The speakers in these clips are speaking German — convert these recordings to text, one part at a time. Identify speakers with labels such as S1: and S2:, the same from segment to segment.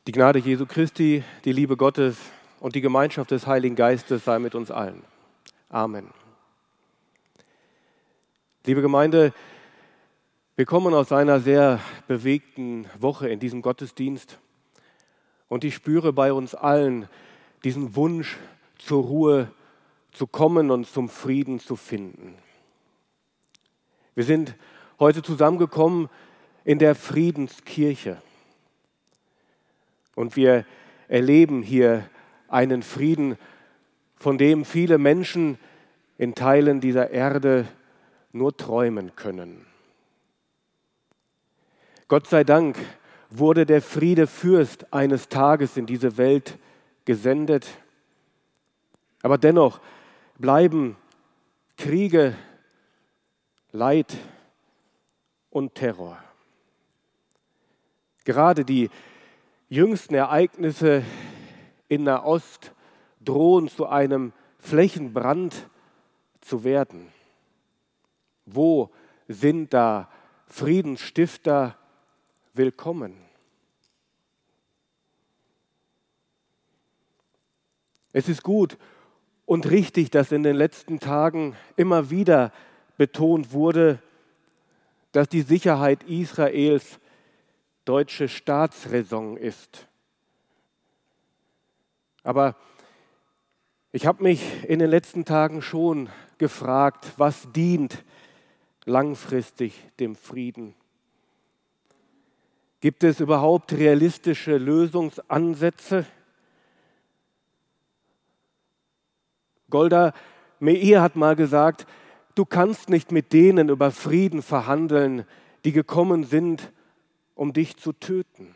S1: Die Gnade Jesu Christi, die Liebe Gottes und die Gemeinschaft des Heiligen Geistes sei mit uns allen. Amen. Liebe Gemeinde, wir kommen aus einer sehr bewegten Woche in diesem Gottesdienst und ich spüre bei uns allen diesen Wunsch, zur Ruhe zu kommen und zum Frieden zu finden. Wir sind heute zusammengekommen in der Friedenskirche. Und wir erleben hier einen Frieden, von dem viele Menschen in Teilen dieser Erde nur träumen können. Gott sei Dank wurde der Friedefürst eines Tages in diese Welt gesendet. Aber dennoch bleiben Kriege, Leid und Terror. Gerade die jüngsten Ereignisse in Nahost drohen zu einem Flächenbrand zu werden. Wo sind da Friedensstifter willkommen? Es ist gut und richtig, dass in den letzten Tagen immer wieder betont wurde, dass die Sicherheit Israels deutsche Staatsräson ist. Aber ich habe mich in den letzten Tagen schon gefragt, was dient langfristig dem Frieden? Gibt es überhaupt realistische Lösungsansätze? Golda Meir hat mal gesagt, du kannst nicht mit denen über Frieden verhandeln, die gekommen sind, um dich zu töten.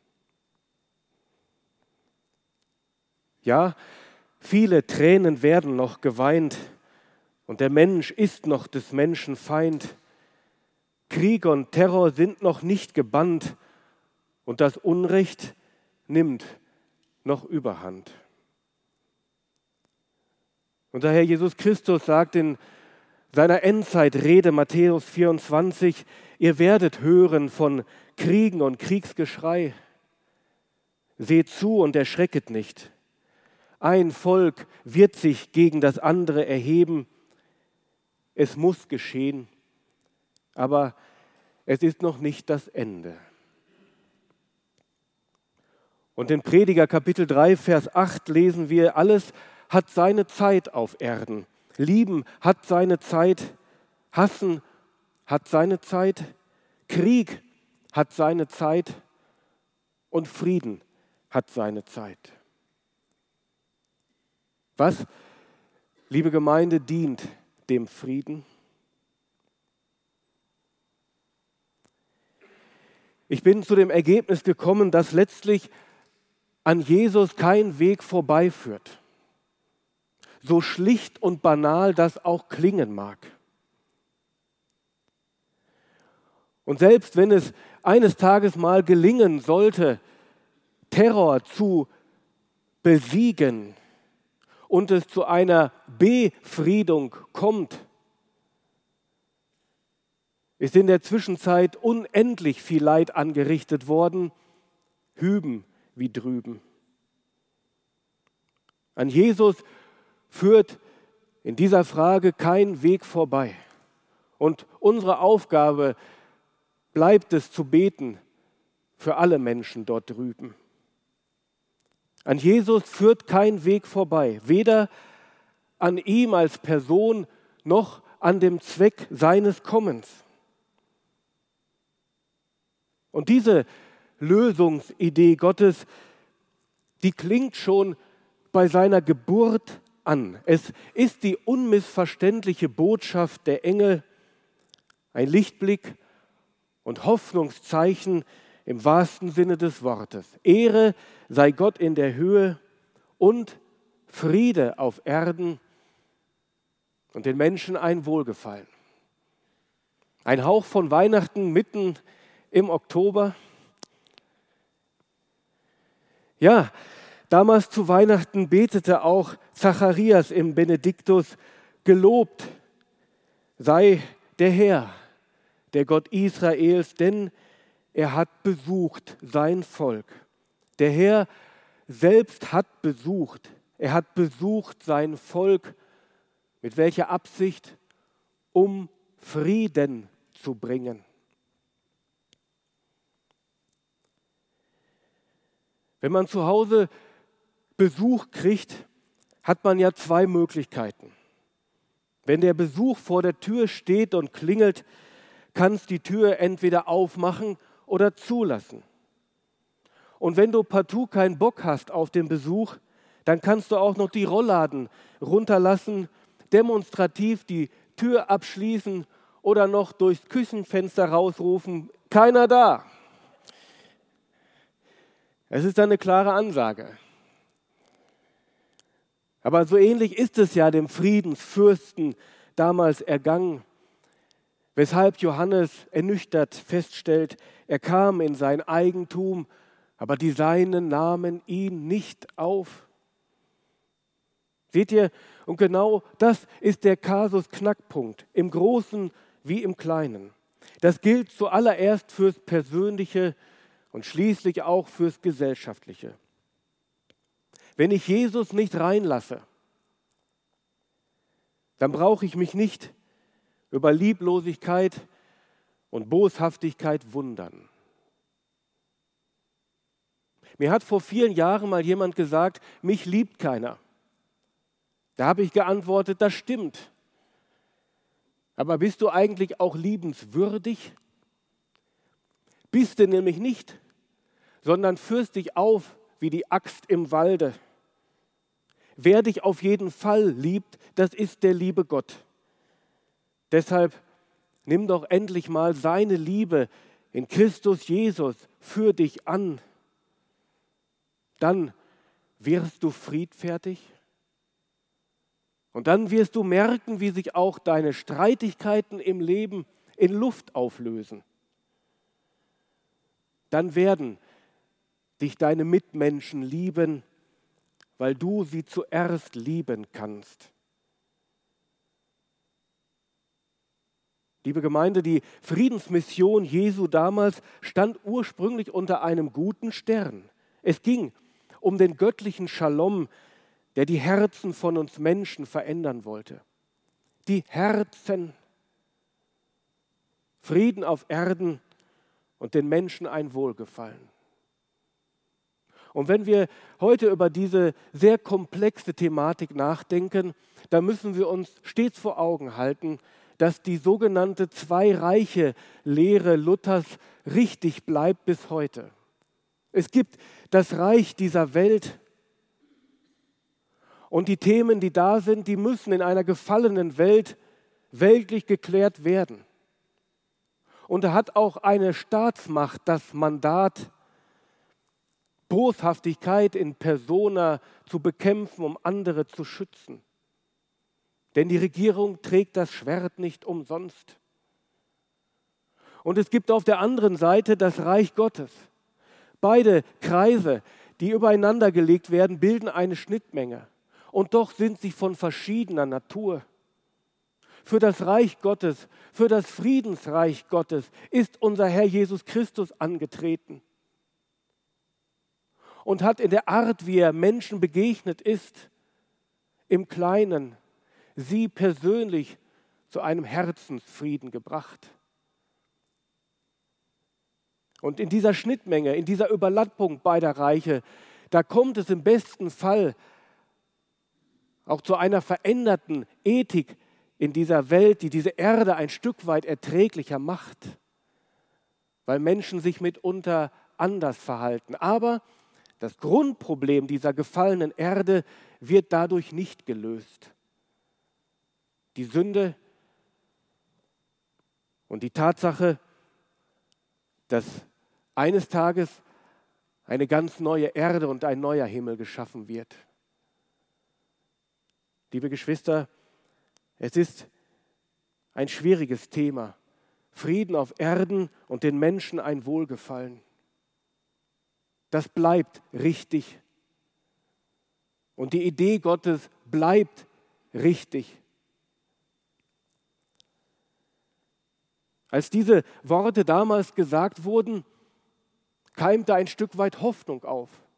S1: Ja, viele Tränen werden noch geweint und der Mensch ist noch des Menschen Feind. Krieg und Terror sind noch nicht gebannt und das Unrecht nimmt noch Überhand. Unser Herr Jesus Christus sagt in seiner Endzeitrede Matthäus 24, ihr werdet hören von Kriegen und Kriegsgeschrei. Seht zu und erschrecket nicht. Ein Volk wird sich gegen das andere erheben. Es muss geschehen, aber es ist noch nicht das Ende. Und in Prediger Kapitel 3, Vers 8 lesen wir, alles hat seine Zeit auf Erden. Lieben hat seine Zeit, hassen hat seine Zeit, Krieg hat seine Zeit und Frieden hat seine Zeit. Was, liebe Gemeinde, dient dem Frieden? Ich bin zu dem Ergebnis gekommen, dass letztlich an Jesus kein Weg vorbeiführt. So schlicht und banal das auch klingen mag. Und selbst wenn es eines Tages mal gelingen sollte, Terror zu besiegen und es zu einer Befriedung kommt, ist in der Zwischenzeit unendlich viel Leid angerichtet worden, hüben wie drüben. An Jesus führt in dieser Frage kein Weg vorbei. Und unsere Aufgabe bleibt es zu beten für alle Menschen dort drüben. An Jesus führt kein Weg vorbei, weder an ihm als Person noch an dem Zweck seines Kommens. Und diese Lösungsidee Gottes, die klingt schon bei seiner Geburt an. Es ist die unmissverständliche Botschaft der Engel, ein Lichtblick und Hoffnungszeichen im wahrsten Sinne des Wortes. Ehre sei Gott in der Höhe und Friede auf Erden und den Menschen ein Wohlgefallen. Ein Hauch von Weihnachten mitten im Oktober. Ja, damals zu Weihnachten betete auch Zacharias im Benediktus, gelobt sei der Herr, der Gott Israels, denn er hat besucht sein Volk. Der Herr selbst hat besucht. Er hat besucht sein Volk. Mit welcher Absicht? Um Frieden zu bringen. Wenn man zu Hause Besuch kriegt, hat man ja zwei Möglichkeiten. Wenn der Besuch vor der Tür steht und klingelt, kannst die Tür entweder aufmachen oder zulassen. Und wenn du partout keinen Bock hast auf den Besuch, dann kannst du auch noch die Rollladen runterlassen, demonstrativ die Tür abschließen oder noch durchs Küchenfenster rausrufen, keiner da. Es ist eine klare Ansage. Aber so ähnlich ist es ja dem Friedensfürsten damals ergangen, weshalb Johannes ernüchtert feststellt, er kam in sein Eigentum, aber die Seinen nahmen ihn nicht auf. Seht ihr, und genau das ist der Kasus Knackpunkt, im Großen wie im Kleinen. Das gilt zuallererst fürs Persönliche und schließlich auch fürs Gesellschaftliche. Wenn ich Jesus nicht reinlasse, dann brauche ich mich nicht über Lieblosigkeit und Boshaftigkeit wundern. Mir hat vor vielen Jahren mal jemand gesagt, mich liebt keiner. Da habe ich geantwortet, das stimmt. Aber bist du eigentlich auch liebenswürdig? Bist du nämlich nicht, sondern führst dich auf wie die Axt im Walde. Wer dich auf jeden Fall liebt, das ist der liebe Gott. Deshalb nimm doch endlich mal seine Liebe in Christus Jesus für dich an. Dann wirst du friedfertig und dann wirst du merken, wie sich auch deine Streitigkeiten im Leben in Luft auflösen. Dann werden dich deine Mitmenschen lieben, weil du sie zuerst lieben kannst. Liebe Gemeinde, die Friedensmission Jesu damals stand ursprünglich unter einem guten Stern. Es ging um den göttlichen Shalom, der die Herzen von uns Menschen verändern wollte. Die Herzen, Frieden auf Erden und den Menschen ein Wohlgefallen. Und wenn wir heute über diese sehr komplexe Thematik nachdenken, dann müssen wir uns stets vor Augen halten, dass die sogenannte Zwei-Reiche-Lehre Luthers richtig bleibt bis heute. Es gibt das Reich dieser Welt und die Themen, die da sind, die müssen in einer gefallenen Welt weltlich geklärt werden. Und da hat auch eine Staatsmacht das Mandat, Boshaftigkeit in persona zu bekämpfen, um andere zu schützen. Denn die Regierung trägt das Schwert nicht umsonst. Und es gibt auf der anderen Seite das Reich Gottes. Beide Kreise, die übereinander gelegt werden, bilden eine Schnittmenge. Und doch sind sie von verschiedener Natur. Für das Reich Gottes, für das Friedensreich Gottes ist unser Herr Jesus Christus angetreten. Und hat in der Art, wie er Menschen begegnet ist, im Kleinen, sie persönlich zu einem Herzensfrieden gebracht. Und in dieser Schnittmenge, in dieser Überlappung beider Reiche, da kommt es im besten Fall auch zu einer veränderten Ethik in dieser Welt, die diese Erde ein Stück weit erträglicher macht, weil Menschen sich mitunter anders verhalten. Aber das Grundproblem dieser gefallenen Erde wird dadurch nicht gelöst. Die Sünde und die Tatsache, dass eines Tages eine ganz neue Erde und ein neuer Himmel geschaffen wird. Liebe Geschwister, es ist ein schwieriges Thema. Frieden auf Erden und den Menschen ein Wohlgefallen. Das bleibt richtig. Und die Idee Gottes bleibt richtig. Als diese Worte damals gesagt wurden, keimte ein Stück weit Hoffnung auf.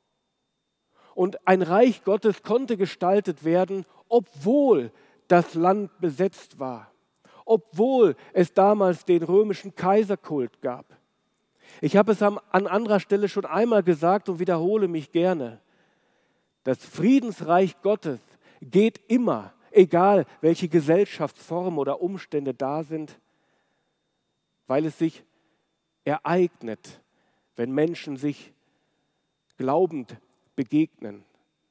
S1: Und ein Reich Gottes konnte gestaltet werden, obwohl das Land besetzt war, obwohl es damals den römischen Kaiserkult gab. Ich habe es an anderer Stelle schon einmal gesagt und wiederhole mich gerne. Das Friedensreich Gottes geht immer, egal welche Gesellschaftsformen oder Umstände da sind, weil es sich ereignet, wenn Menschen sich glaubend begegnen.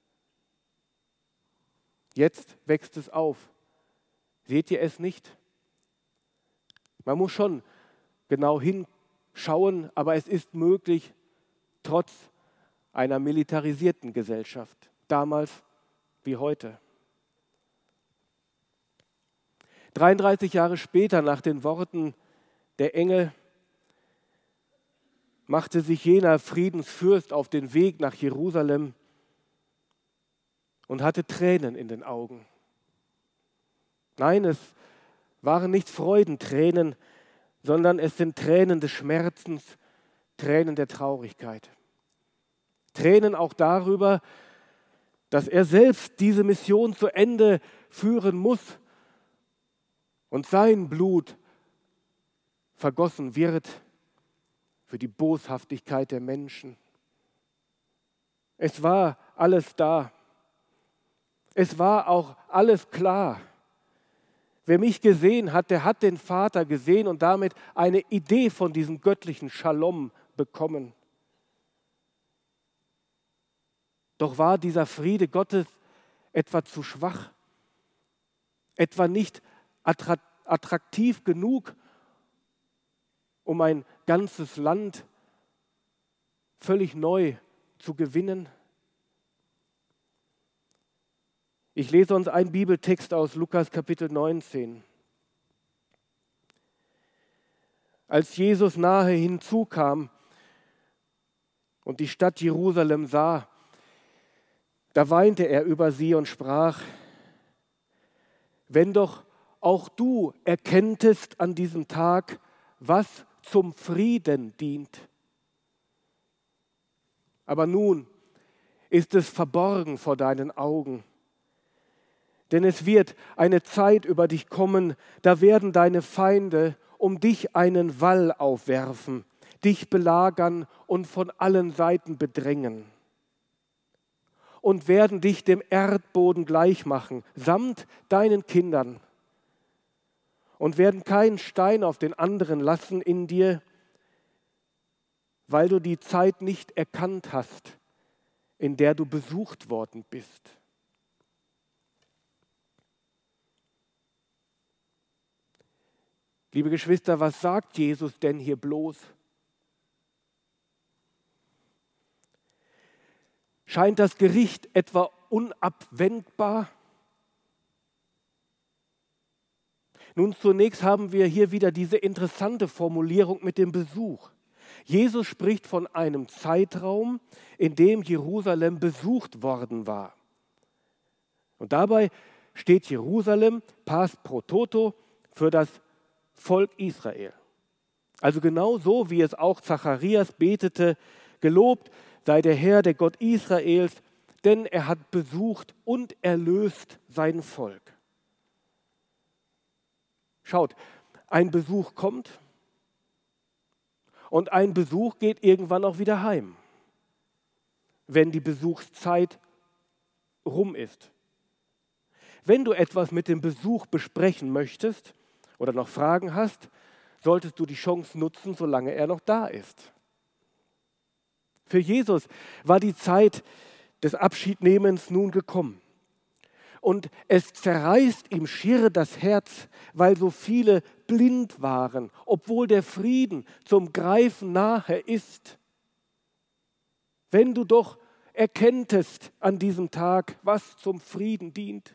S1: Jetzt wächst es auf. Seht ihr es nicht? Man muss schon genau hinschauen, aber es ist möglich, trotz einer militarisierten Gesellschaft, damals wie heute. 33 Jahre später, nach den Worten der Engel, machte sich jener Friedensfürst auf den Weg nach Jerusalem und hatte Tränen in den Augen. Nein, es waren nicht Freudentränen, sondern es sind Tränen des Schmerzens, Tränen der Traurigkeit. Tränen auch darüber, dass er selbst diese Mission zu Ende führen muss und sein Blut vergossen wird für die Boshaftigkeit der Menschen. Es war alles da. Es war auch alles klar. Wer mich gesehen hat, der hat den Vater gesehen und damit eine Idee von diesem göttlichen Shalom bekommen. Doch war dieser Friede Gottes etwa zu schwach, etwa nicht attraktiv genug, um ein ganzes Land völlig neu zu gewinnen? Ich lese uns einen Bibeltext aus Lukas Kapitel 19. Als Jesus nahe hinzukam und die Stadt Jerusalem sah, da weinte er über sie und sprach: Wenn doch auch du erkenntest an diesem Tag, was zum Frieden dient. Aber nun ist es verborgen vor deinen Augen. Denn es wird eine Zeit über dich kommen, da werden deine Feinde um dich einen Wall aufwerfen, dich belagern und von allen Seiten bedrängen. Und werden dich dem Erdboden gleichmachen, samt deinen Kindern. Und werden keinen Stein auf den anderen lassen in dir, weil du die Zeit nicht erkannt hast, in der du besucht worden bist. Liebe Geschwister, was sagt Jesus denn hier bloß? Scheint das Gericht etwa unabwendbar? Nun, zunächst haben wir hier wieder diese interessante Formulierung mit dem Besuch. Jesus spricht von einem Zeitraum, in dem Jerusalem besucht worden war. Und dabei steht Jerusalem pars pro toto für das Volk Israel. Also genau so, wie es auch Zacharias betete: Gelobt sei der Herr, der Gott Israels, denn er hat besucht und erlöst sein Volk. Schaut, ein Besuch kommt und ein Besuch geht irgendwann auch wieder heim, wenn die Besuchszeit rum ist. Wenn du etwas mit dem Besuch besprechen möchtest oder noch Fragen hast, solltest du die Chance nutzen, solange er noch da ist. Für Jesus war die Zeit des Abschiednehmens nun gekommen. Und es zerreißt ihm schier das Herz, weil so viele blind waren, obwohl der Frieden zum Greifen nahe ist. Wenn du doch erkenntest an diesem Tag, was zum Frieden dient.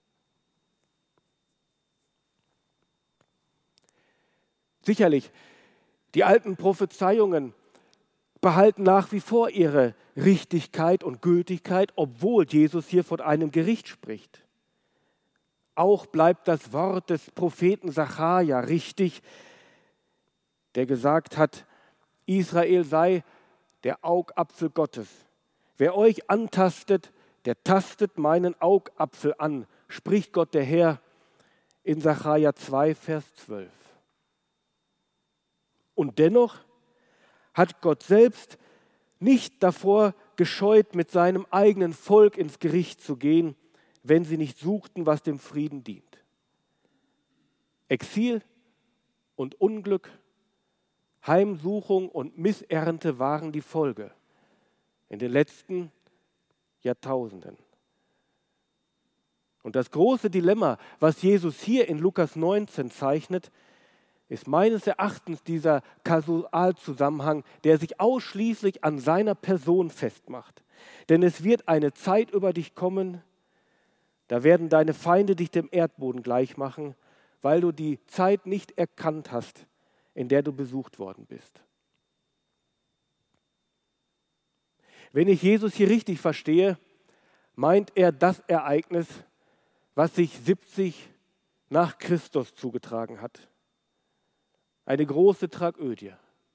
S1: Sicherlich, die alten Prophezeiungen behalten nach wie vor ihre Richtigkeit und Gültigkeit, obwohl Jesus hier von einem Gericht spricht. Auch bleibt das Wort des Propheten Sacharja richtig, der gesagt hat, Israel sei der Augapfel Gottes, Wer euch antastet, der tastet meinen Augapfel an, spricht Gott der Herr in Sacharja 2, Vers 12. Und dennoch hat Gott selbst nicht davor gescheut, mit seinem eigenen Volk ins Gericht zu gehen, wenn sie nicht suchten, was dem Frieden dient. Exil und Unglück, Heimsuchung und Missernte waren die Folge in den letzten Jahrtausenden. Und das große Dilemma, was Jesus hier in Lukas 19 zeichnet, ist meines Erachtens dieser Kausalzusammenhang, der sich ausschließlich an seiner Person festmacht. Denn es wird eine Zeit über dich kommen, da werden deine Feinde dich dem Erdboden gleich machen, weil du die Zeit nicht erkannt hast, in der du besucht worden bist. Wenn ich Jesus hier richtig verstehe, meint er das Ereignis, was sich 70 nach Christus zugetragen hat. Eine große Tragödie.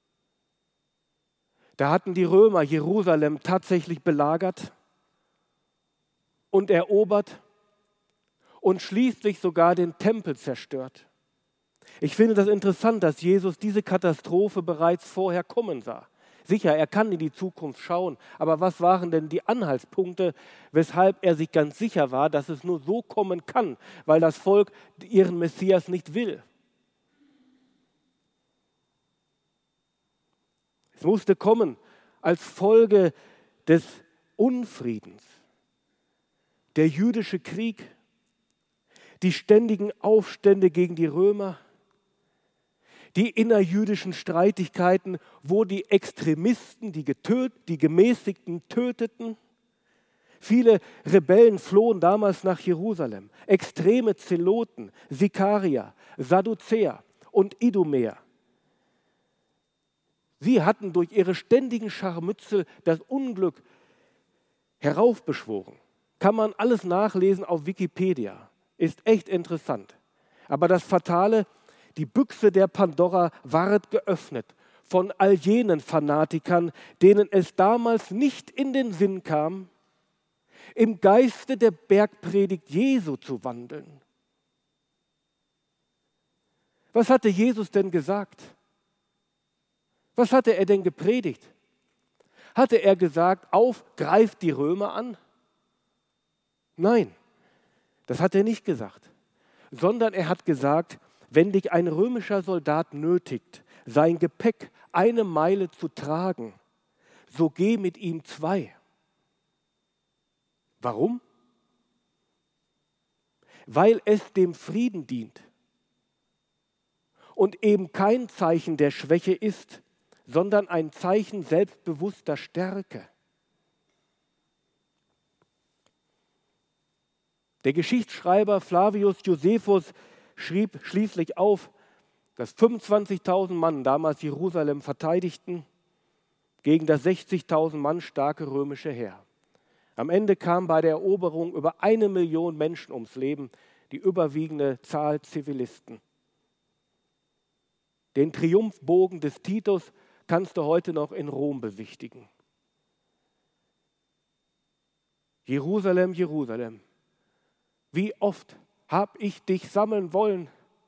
S1: Da hatten die Römer Jerusalem tatsächlich belagert und erobert und schließlich sogar den Tempel zerstört. Ich finde das interessant, dass Jesus diese Katastrophe bereits vorher kommen sah. Sicher, er kann in die Zukunft schauen, aber was waren denn die Anhaltspunkte, weshalb er sich ganz sicher war, dass es nur so kommen kann, weil das Volk ihren Messias nicht will? Es musste kommen als Folge des Unfriedens, der jüdische Krieg, die ständigen Aufstände gegen die Römer, die innerjüdischen Streitigkeiten, wo die Extremisten, die Gemäßigten töteten. Viele Rebellen flohen damals nach Jerusalem. Extreme Zeloten, Sikarier, Sadduzäer und Idumäer. Sie hatten durch ihre ständigen Scharmützel das Unglück heraufbeschworen. Kann man alles nachlesen auf Wikipedia. Ist echt interessant. Aber das Fatale: die Büchse der Pandora ward geöffnet von all jenen Fanatikern, denen es damals nicht in den Sinn kam, im Geiste der Bergpredigt Jesu zu wandeln. Was hatte Jesus denn gesagt? Was hatte er denn gepredigt? Hatte er gesagt, greift die Römer an? Nein, das hat er nicht gesagt, sondern er hat gesagt, wenn dich ein römischer Soldat nötigt, sein Gepäck 1 Meile zu tragen, so geh mit ihm 2. Warum? Weil es dem Frieden dient und eben kein Zeichen der Schwäche ist, sondern ein Zeichen selbstbewusster Stärke. Der Geschichtsschreiber Flavius Josephus schrieb schließlich auf, dass 25.000 Mann damals Jerusalem verteidigten gegen das 60.000 Mann starke römische Heer. Am Ende kam bei der Eroberung über 1 Million Menschen ums Leben, die überwiegende Zahl Zivilisten. Den Triumphbogen des Titus kannst du heute noch in Rom besichtigen. Jerusalem, Jerusalem, wie oft habe ich dich sammeln wollen?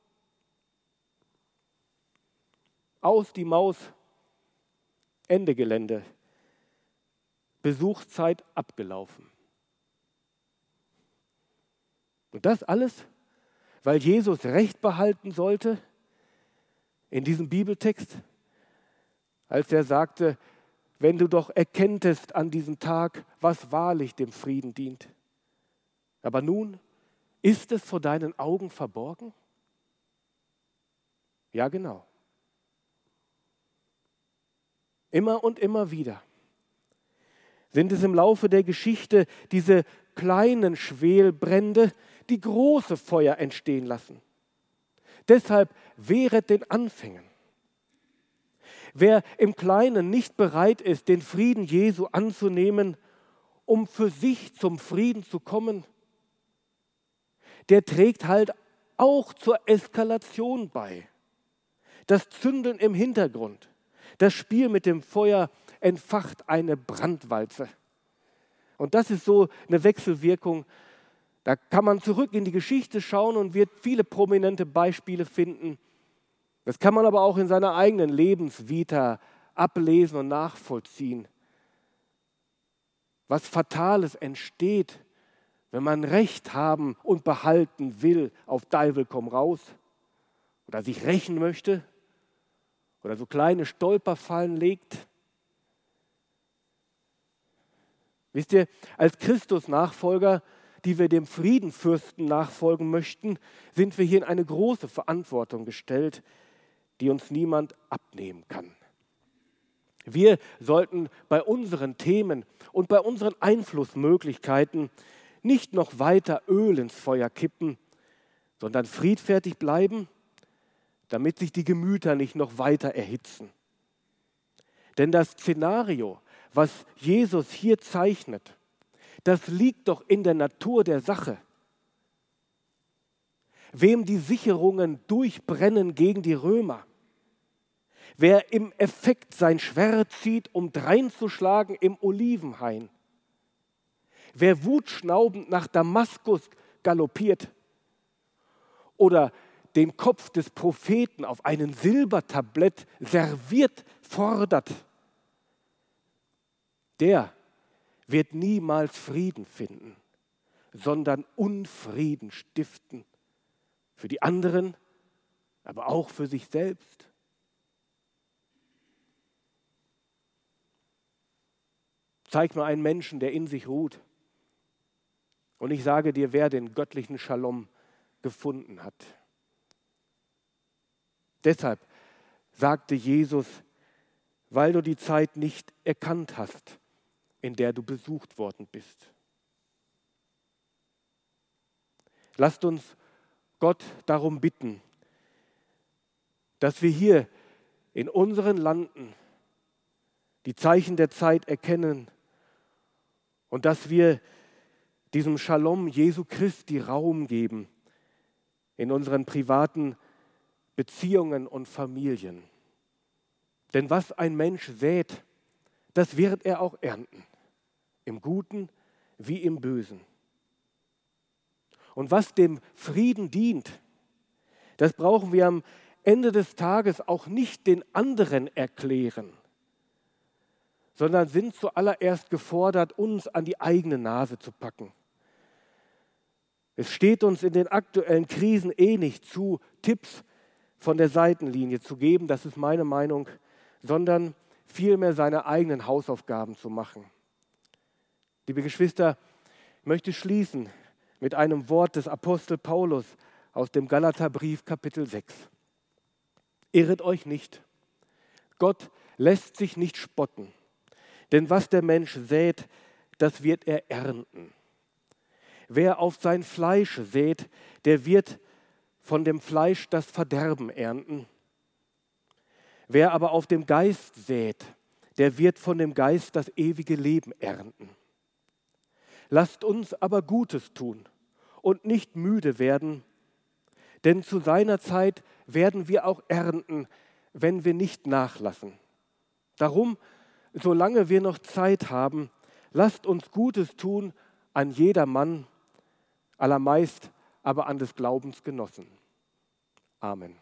S1: Aus die Maus, Ende Gelände. Besuchszeit abgelaufen. Und das alles, weil Jesus Recht behalten sollte in diesem Bibeltext, als er sagte, wenn du doch erkenntest an diesem Tag, was wahrlich dem Frieden dient. Aber nun, ist es vor deinen Augen verborgen? Ja, genau. Immer und immer wieder sind es im Laufe der Geschichte diese kleinen Schwelbrände, die große Feuer entstehen lassen. Deshalb wehret den Anfängen. Wer im Kleinen nicht bereit ist, den Frieden Jesu anzunehmen, um für sich zum Frieden zu kommen, der trägt halt auch zur Eskalation bei. Das Zündeln im Hintergrund, das Spiel mit dem Feuer entfacht eine Brandwalze. Und das ist so eine Wechselwirkung. Da kann man zurück in die Geschichte schauen und wird viele prominente Beispiele finden. Das kann man aber auch in seiner eigenen Lebensvita ablesen und nachvollziehen. Was Fatales entsteht, wenn man Recht haben und behalten will, auf Teufel komm raus, oder sich rächen möchte, oder so kleine Stolperfallen legt. Wisst ihr, als Christus-Nachfolger, die wir dem Friedenfürsten nachfolgen möchten, sind wir hier in eine große Verantwortung gestellt, die uns niemand abnehmen kann. Wir sollten bei unseren Themen und bei unseren Einflussmöglichkeiten nicht noch weiter Öl ins Feuer kippen, sondern friedfertig bleiben, damit sich die Gemüter nicht noch weiter erhitzen. Denn das Szenario, was Jesus hier zeichnet, das liegt doch in der Natur der Sache. Wem die Sicherungen durchbrennen gegen die Römer, wer im Effekt sein Schwert zieht, um dreinzuschlagen im Olivenhain, wer wutschnaubend nach Damaskus galoppiert oder den Kopf des Propheten auf einem Silbertablett serviert fordert, der wird niemals Frieden finden, sondern Unfrieden stiften. Für die anderen, aber auch für sich selbst. Zeig mir einen Menschen, der in sich ruht. Und ich sage dir, wer den göttlichen Shalom gefunden hat. Deshalb sagte Jesus, weil du die Zeit nicht erkannt hast, in der du besucht worden bist. Lasst uns Gott darum bitten, dass wir hier in unseren Landen die Zeichen der Zeit erkennen und dass wir diesem Shalom Jesu Christi Raum geben in unseren privaten Beziehungen und Familien. Denn was ein Mensch sät, das wird er auch ernten, im Guten wie im Bösen. Und was dem Frieden dient, das brauchen wir am Ende des Tages auch nicht den anderen erklären, sondern sind zuallererst gefordert, uns an die eigene Nase zu packen. Es steht uns in den aktuellen Krisen nicht zu, Tipps von der Seitenlinie zu geben, das ist meine Meinung, sondern vielmehr seine eigenen Hausaufgaben zu machen. Liebe Geschwister, ich möchte schließen mit einem Wort des Apostel Paulus aus dem Galaterbrief Kapitel 6. Irret euch nicht, Gott lässt sich nicht spotten, denn was der Mensch sät, das wird er ernten. Wer auf sein Fleisch sät, der wird von dem Fleisch das Verderben ernten. Wer aber auf dem Geist sät, der wird von dem Geist das ewige Leben ernten. Lasst uns aber Gutes tun und nicht müde werden, denn zu seiner Zeit werden wir auch ernten, wenn wir nicht nachlassen. Darum, solange wir noch Zeit haben, lasst uns Gutes tun an jedermann, allermeist aber an des Glaubens Genossen. Amen.